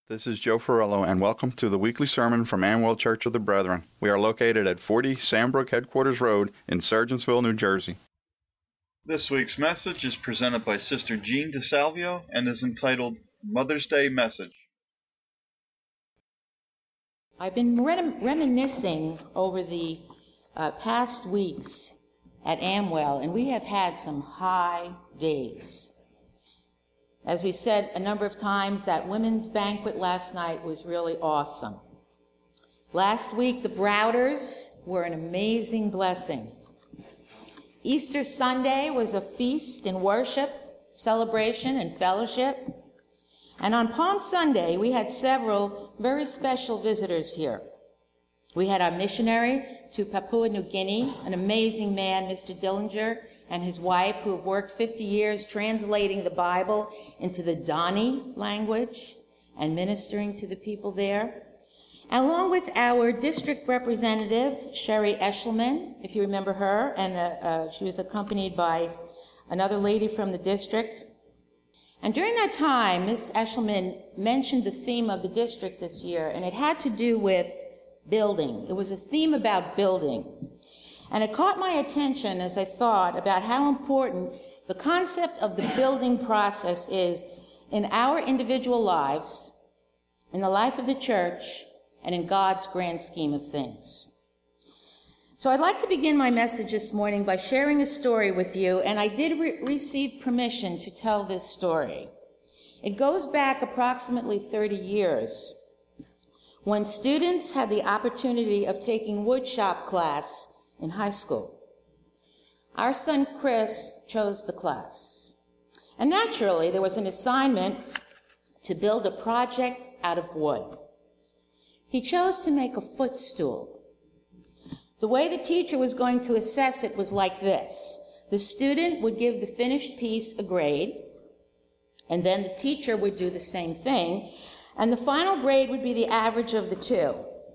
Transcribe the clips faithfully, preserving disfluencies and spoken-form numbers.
This is Joe Ferrello, and welcome to the weekly sermon from Amwell Church of the Brethren. We are located at forty Sandbrook Headquarters Road in Sergeantsville, New Jersey. This week's message is presented by Sister Jean DeSalvio and is entitled Mother's Day Message. I've been rem- reminiscing over the uh, past weeks at Amwell, and we have had some high days. As we said a number of times, that women's banquet last night was really awesome. Last week, the Browders were an amazing blessing. Easter Sunday was a feast in worship, celebration, and fellowship. And on Palm Sunday, we had several very special visitors here. We had our missionary to Papua New Guinea, an amazing man, Mister Dillinger, and his wife, who have worked fifty years translating the Bible into the Dani language and ministering to the people there. Along with our district representative, Sherry Eshelman, if you remember her, and uh, uh, she was accompanied by another lady from the district. And during that time, Miz Eshelman mentioned the theme of the district this year, and it had to do with building. It was a theme about building. And it caught my attention as I thought about how important the concept of the building process is in our individual lives, in the life of the church, and in God's grand scheme of things. So I'd like to begin my message this morning by sharing a story with you, and I did re- receive permission to tell this story. It goes back approximately thirty years, when students had the opportunity of taking woodshop class in high school. Our son Chris chose the class. And naturally, there was an assignment to build a project out of wood. He chose to make a footstool. The way the teacher was going to assess it was like this. The student would give the finished piece a grade, and then the teacher would do the same thing, and the final grade would be the average of the two.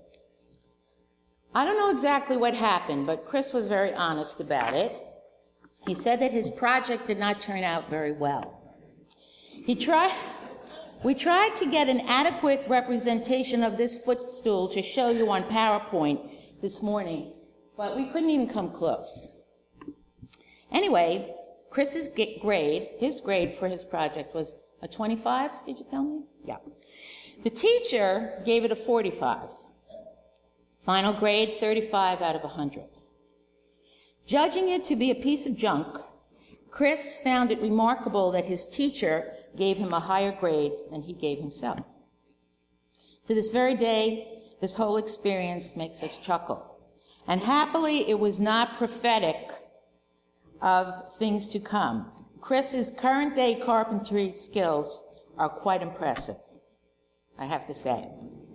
I don't know exactly what happened, but Chris was very honest about it. He said that his project did not turn out very well. He tried, we tried to get an adequate representation of this footstool to show you on PowerPoint this morning, but we couldn't even come close. Anyway, Chris's grade, his grade for his project was a twenty-five, did you tell me? Yeah. The teacher gave it a forty-five. Final grade, thirty-five out of one hundred. Judging it to be a piece of junk, Chris found it remarkable that his teacher gave him a higher grade than he gave himself. To this very day, this whole experience makes us chuckle. And happily, it was not prophetic of things to come. Chris's current day carpentry skills are quite impressive, I have to say.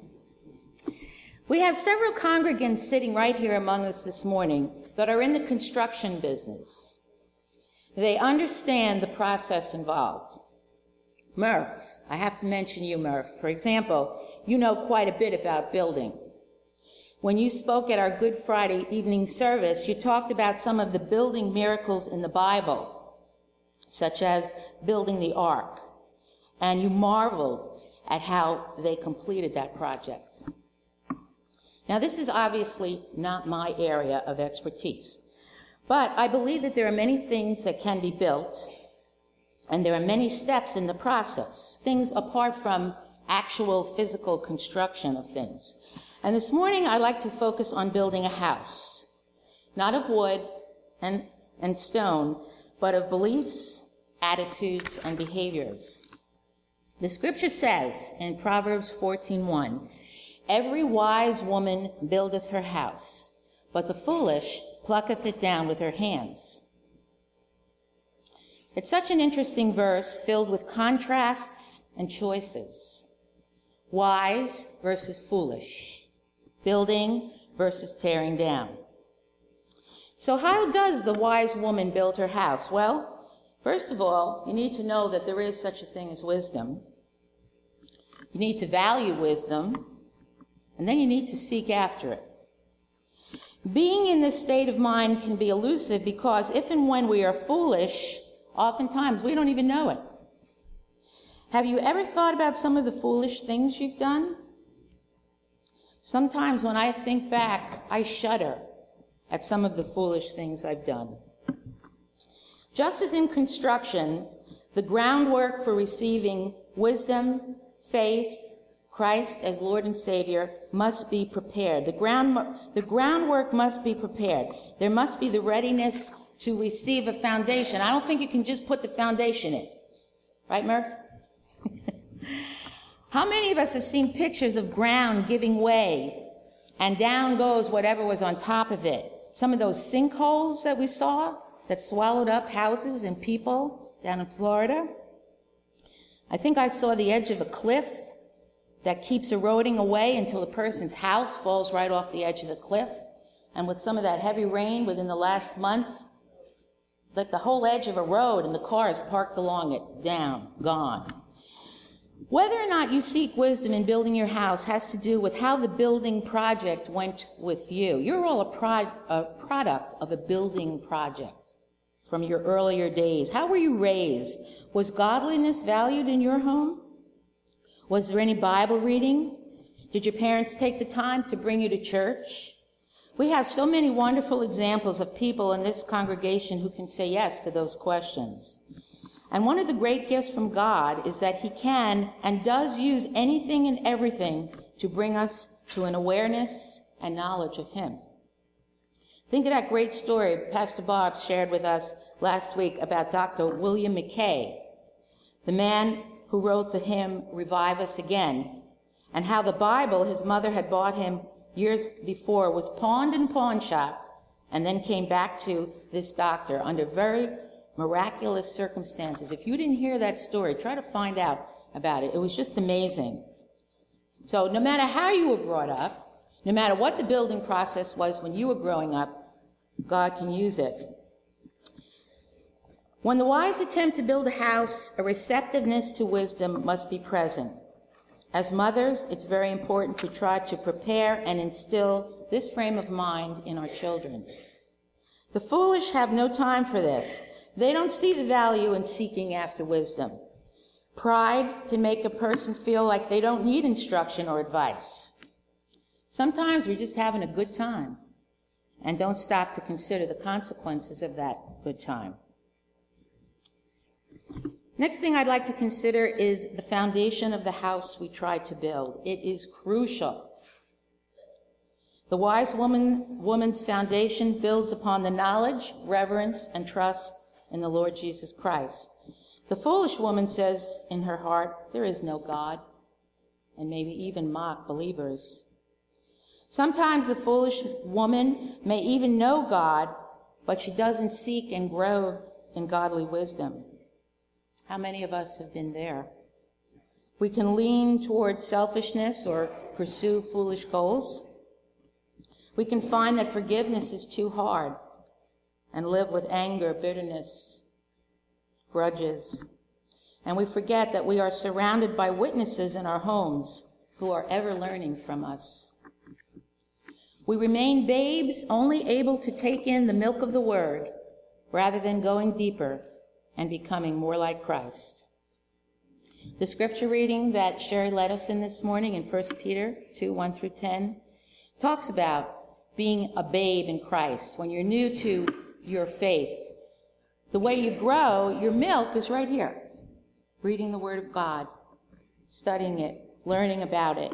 We have several congregants sitting right here among us this morning that are in the construction business. They understand the process involved. Murph, I have to mention you, Murph. For example, you know quite a bit about building. When you spoke at our Good Friday evening service, you talked about some of the building miracles in the Bible, such as building the ark, and you marveled at how they completed that project. Now, this is obviously not my area of expertise, but I believe that there are many things that can be built, and there are many steps in the process, things apart from actual physical construction of things. And this morning, I'd like to focus on building a house, not of wood and, and stone, but of beliefs, attitudes, and behaviors. The scripture says in Proverbs fourteen one, "Every wise woman buildeth her house, but the foolish plucketh it down with her hands." It's such an interesting verse filled with contrasts and choices. Wise versus foolish. Building versus tearing down. So how does the wise woman build her house? Well, first of all, you need to know that there is such a thing as wisdom. You need to value wisdom. And then you need to seek after it. Being in this state of mind can be elusive because if and when we are foolish, oftentimes we don't even know it. Have you ever thought about some of the foolish things you've done? Sometimes when I think back, I shudder at some of the foolish things I've done. Just as in construction, the groundwork for receiving wisdom, faith, Christ as Lord and Savior must be prepared. The ground, the groundwork must be prepared. There must be the readiness to receive a foundation. I don't think you can just put the foundation in. Right, Murph? How many of us have seen pictures of ground giving way and down goes whatever was on top of it? Some of those sinkholes that we saw that swallowed up houses and people down in Florida. I think I saw the edge of a cliff that keeps eroding away until the person's house falls right off the edge of the cliff. And with some of that heavy rain within the last month, like the whole edge of a road and the cars parked along it, down, gone. Whether or not you seek wisdom in building your house has to do with how the building project went with you. You're all a, pro- a product of a building project from your earlier days. How were you raised? Was godliness valued in your home? Was there any Bible reading? Did your parents take the time to bring you to church? We have so many wonderful examples of people in this congregation who can say yes to those questions. And one of the great gifts from God is that he can and does use anything and everything to bring us to an awareness and knowledge of him. Think of that great story Pastor Bob shared with us last week about Doctor William McKay, the man who wrote the hymn, Revive Us Again, and how the Bible his mother had bought him years before was pawned in pawn shop and then came back to this doctor under very miraculous circumstances. If you didn't hear that story, try to find out about it. It was just amazing. So no matter how you were brought up, no matter what the building process was when you were growing up, God can use it. When the wise attempt to build a house, a receptiveness to wisdom must be present. As mothers, it's very important to try to prepare and instill this frame of mind in our children. The foolish have no time for this. They don't see the value in seeking after wisdom. Pride can make a person feel like they don't need instruction or advice. Sometimes we're just having a good time and don't stop to consider the consequences of that good time. Next thing I'd like to consider is the foundation of the house we try to build. It is crucial. The wise woman, woman's foundation builds upon the knowledge, reverence, and trust in the Lord Jesus Christ. The foolish woman says in her heart, there is no God, and maybe even mock believers. Sometimes the foolish woman may even know God, but she doesn't seek and grow in godly wisdom. How many of us have been there? We can lean towards selfishness or pursue foolish goals. We can find that forgiveness is too hard and live with anger, bitterness, grudges. And we forget that we are surrounded by witnesses in our homes who are ever learning from us. We remain babes, only able to take in the milk of the word rather than going deeper and becoming more like Christ. The scripture reading that Sherry led us in this morning in First Peter two, one through ten, talks about being a babe in Christ. When you're new to your faith, the way you grow, your milk is right here. Reading the Word of God, studying it, learning about it.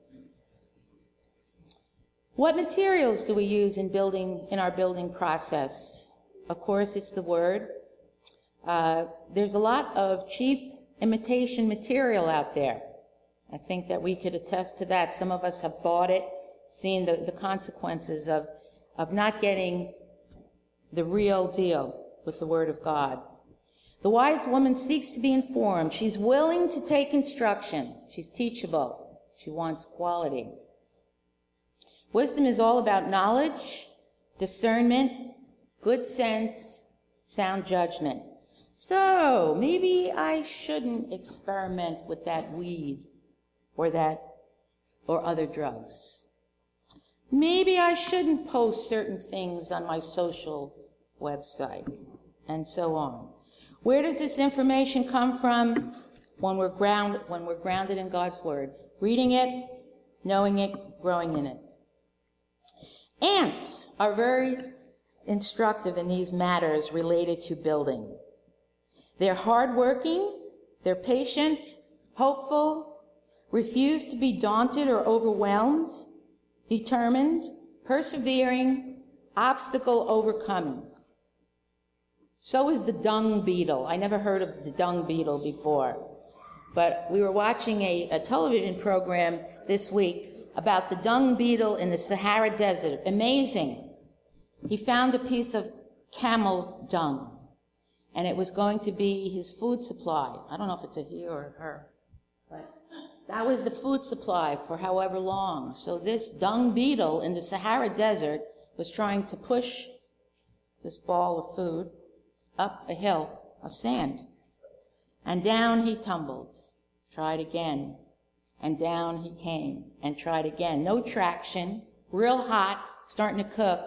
What materials do we use in building, in our building process? Of course, it's the Word. Uh, there's a lot of cheap imitation material out there. I think that we could attest to that. Some of us have bought it, seen the, the consequences of, of not getting the real deal with the Word of God. The wise woman seeks to be informed. She's willing to take instruction. She's teachable. She wants quality. Wisdom is all about knowledge, discernment, good sense, sound judgment. So maybe I shouldn't experiment with that weed or that or other drugs. Maybe I shouldn't post certain things on my social website, and so on. Where does this information come from? when we're ground when we're grounded in God's word, reading it, knowing it, growing in it. Ants are very instructive in these matters related to building. They're hardworking, they're patient, hopeful, refuse to be daunted or overwhelmed, determined, persevering, obstacle overcoming. So is the dung beetle. I never heard of the dung beetle before, but we were watching a, a television program this week about the dung beetle in the Sahara Desert. Amazing. He found a piece of camel dung, and it was going to be his food supply. I don't know if it's a he or a her, but that was the food supply for however long. So this dung beetle in the Sahara Desert was trying to push this ball of food up a hill of sand. And down he tumbled, tried again, and down he came, and tried again. No traction, real hot, starting to cook.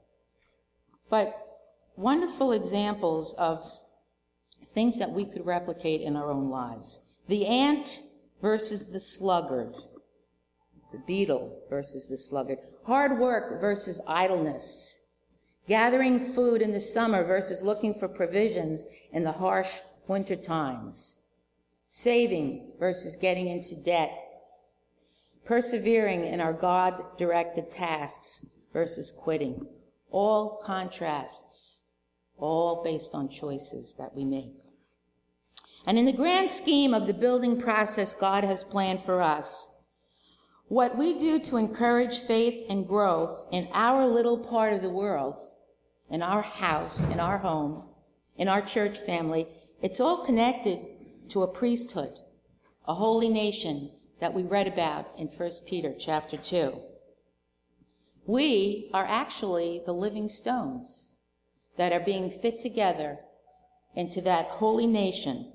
But wonderful examples of things that we could replicate in our own lives. The ant versus the sluggard. The beetle versus the sluggard. Hard work versus idleness. Gathering food in the summer versus looking for provisions in the harsh winter times. Saving versus getting into debt. Persevering in our God-directed tasks versus quitting. All contrasts, all based on choices that we make. And in the grand scheme of the building process God has planned for us, what we do to encourage faith and growth in our little part of the world, in our house, in our home, in our church family, it's all connected to a priesthood, a holy nation that we read about in First Peter chapter two. We are actually the living stones that are being fit together into that holy nation.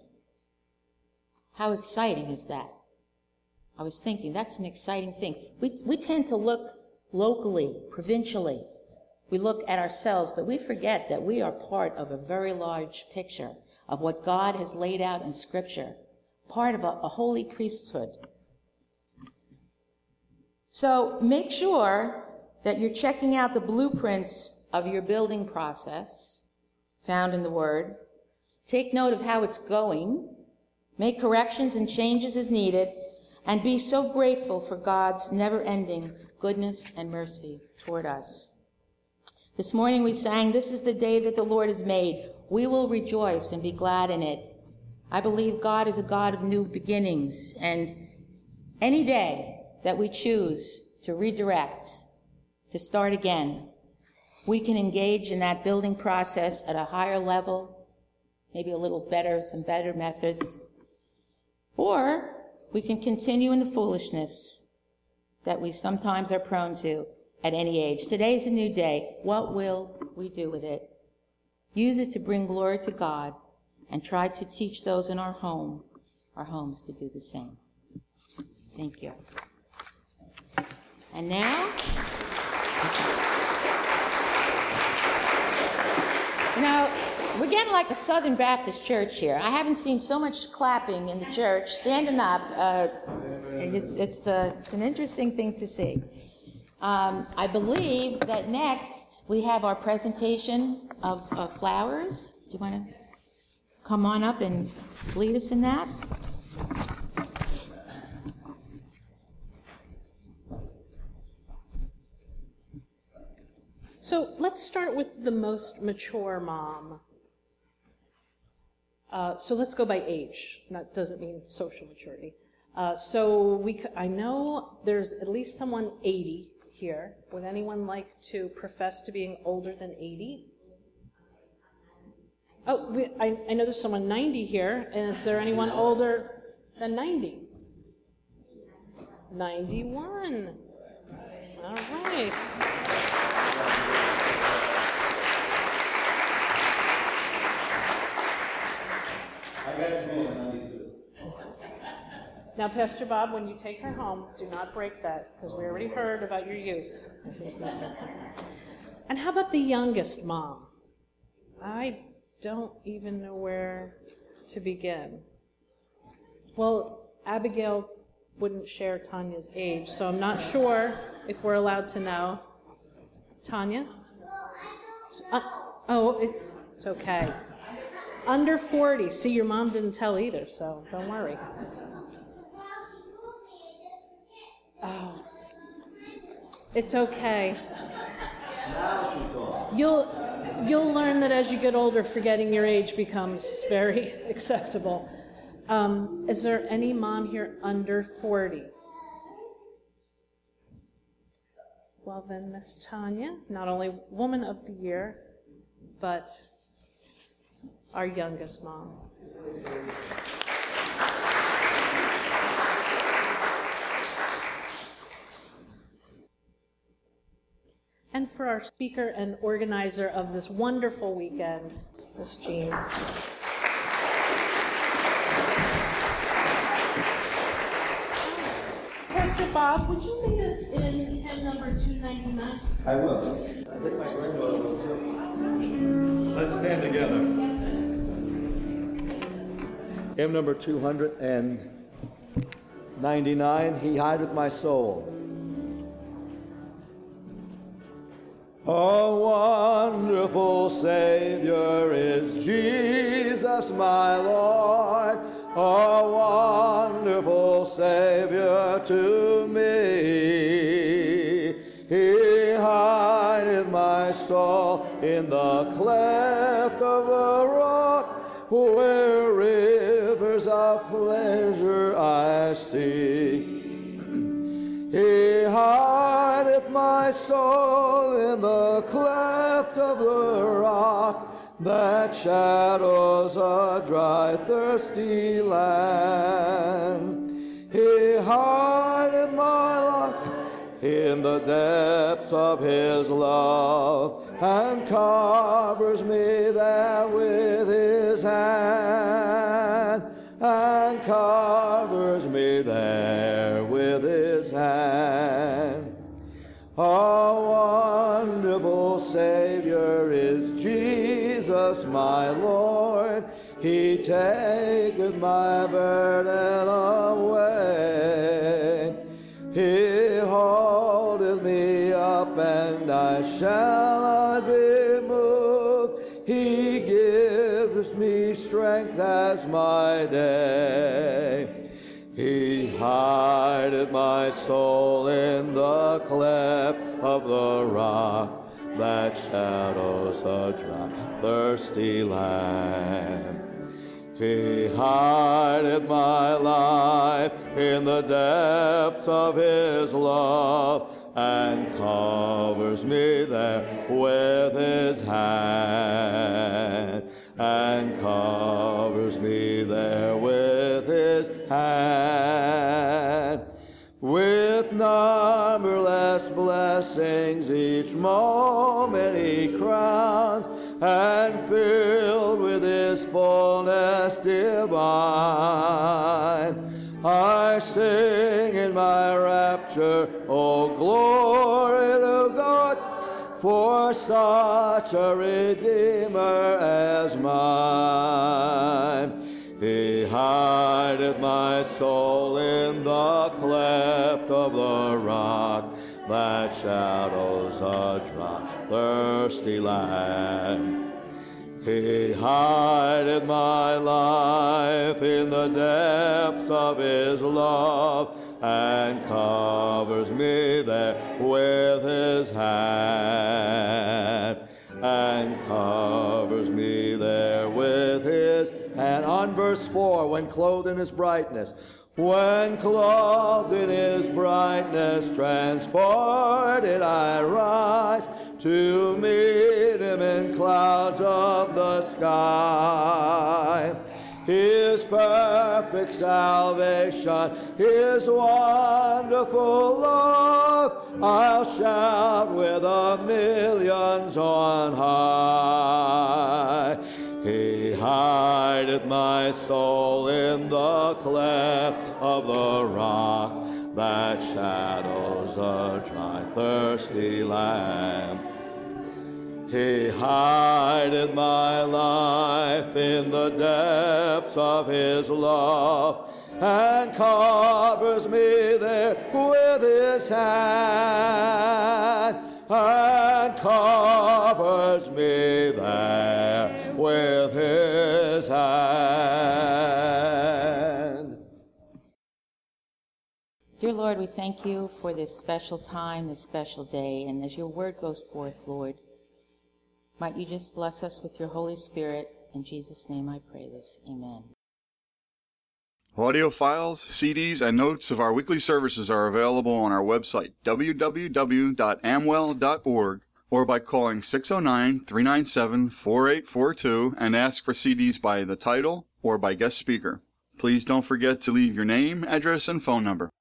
How exciting is that? I was thinking, that's an exciting thing. We, we tend to look locally, provincially. We look at ourselves, but we forget that we are part of a very large picture of what God has laid out in Scripture, part of a, a holy priesthood. So make sure that you're checking out the blueprints of your building process found in the Word. Take note of how it's going. Make corrections and changes as needed, and be so grateful for God's never-ending goodness and mercy toward us. This morning we sang, "This is the day that the Lord has made. We will rejoice and be glad in it." I believe God is a God of new beginnings, and any day that we choose to redirect, to start again, we can engage in that building process at a higher level, maybe a little better, some better methods, or we can continue in the foolishness that we sometimes are prone to at any age. Today's a new day. What will we do with it? Use it to bring glory to God, and try to teach those in our home, our homes, to do the same. Thank you. And now, you know, we're getting like a Southern Baptist church here. I haven't seen so much clapping in the church, standing up. Uh, it's, it's, uh, it's an interesting thing to see. Um, I believe that next we have our presentation of, of flowers. Do you want to come on up and lead us in that? So let's start with the most mature mom. Uh, so let's go by age. That doesn't mean social maturity. Uh, so we, c- I know there's at least someone eighty here. Would anyone like to profess to being older than eighty? Oh, we, I, I know there's someone ninety here. And is there anyone older than ninety? ninety-one. All right. Now, Pastor Bob, when you take her home, do not break that, because we already heard about your youth. And how about the youngest mom? I don't even know where to begin. Well, Abigail wouldn't share Tanya's age, so I'm not sure if we're allowed to know. Tanya? Uh, oh, it, it's okay. Under forty. See, your mom didn't tell either, so don't worry. Oh, it's okay. You'll you'll learn that as you get older, forgetting your age becomes very acceptable. Um, is there any mom here under forty? Well then, Miss Tanya, not only Woman of the Year, but our youngest mom. And for our speaker and organizer of this wonderful weekend, Miss Jean. Pastor Bob, would you lead us in hymn number two ninety-nine? I will. I think my granddaughter will too. Let's stand together. Hymn number two ninety-nine, He Hideth My Soul. A wonderful Savior is Jesus my Lord, a wonderful Savior to me. He hideth my soul in the cleft of the rock, where rivers of pleasure I see. He hideth my soul in the cleft of the rock, that shadows a dry, thirsty land. He hideth my life in the depths of his love, and covers me there with his hand, and covers me there with his hand. A wonderful Savior is Jesus my Lord, he taketh my burden away. He holdeth me up, and I shall not be moved. He gives me strength as my day. He hideth my soul in the cleft of the rock, that shadows a dry, thirsty land. He hideth my life in the depths of his love, and covers me there with his hand, and covers me there with his hand. With numberless blessings each moment he crowns, and filled with his fullness divine, I sing in my rapture, oh glory to God, for such a Redeemer as mine. He hideth my soul in the cleft of the rock, that shadows a dry, thirsty land. He hideth my life in the depths of his love, and covers me there with his hand, and covers me there with his hand. On verse four, when clothed in his brightness, when clothed in his brightness, transported I rise to meet him in clouds of the sky. His perfect salvation, his wonderful love, I'll shout with the millions on high. He hideth my soul in the cleft of the rock, that shadows a dry, thirsty land. He hideth my life in the depths of his love, and covers me there with his hand, and covers me there with his hand. Dear Lord, we thank you for this special time, this special day, and as your word goes forth, Lord, might you just bless us with your Holy Spirit. In Jesus' name I pray this. Amen. Audio files, C Ds, and notes of our weekly services are available on our website, w w w dot amwell dot org, or by calling six oh nine, three nine seven, four eight four two and ask for C Ds by the title or by guest speaker. Please don't forget to leave your name, address, and phone number.